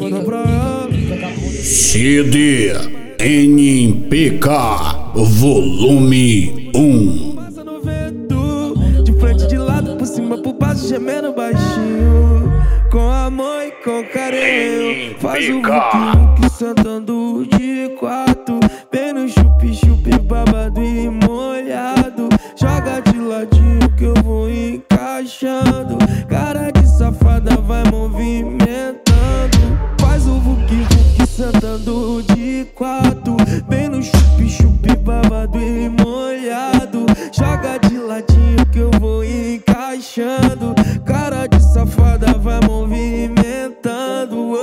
manda pra ela. CD NPK Volume 1. Passa no vento, de frente, de lado, por cima, por baixo, gemendo baixinho. Com amor e com carinho. Faz o vucu sentando de quatro. Bem no chup-chup, babado e molhado. Joga de ladinho que eu vou encaixando. Cara de safada vai movimentando. Faz o vucu sentando de quatro. Bem no chup-chup, babado e molhado. Joga de ladinho que eu vou encaixando. Cara de safada vai movimentando.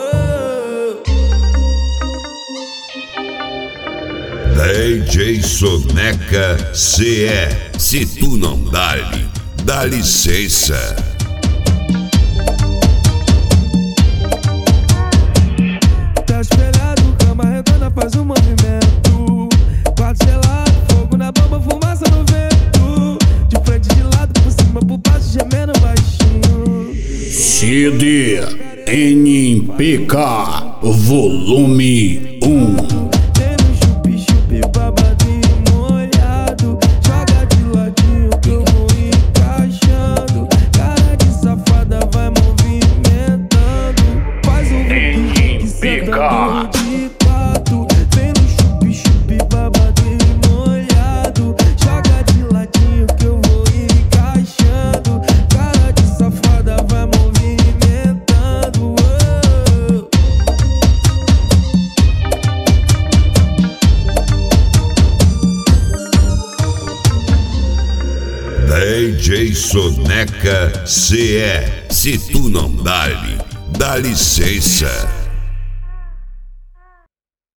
DJ Soneca CE. Se tu não dá-lhe, dá licença. Tá espelhado, cama redonda, faz um movimento. Quarto gelado, fogo na bomba, fumaça no vento. De frente, de lado, por cima, por baixo, gemendo baixinho. CD NPK Volume 1. Tem no chup-chup, babado e molhado. Joga de ladinho que eu vou encaixando. Cara de safada vai movimentando. Faz o vucu sentando de quatro. Vem no chup-chup, babado e molhado. Joga de ladinho que eu vou encaixando. Cara de safada vai movimentando. DJ Soneca CE. Se tu não dá-lhe, dá licença.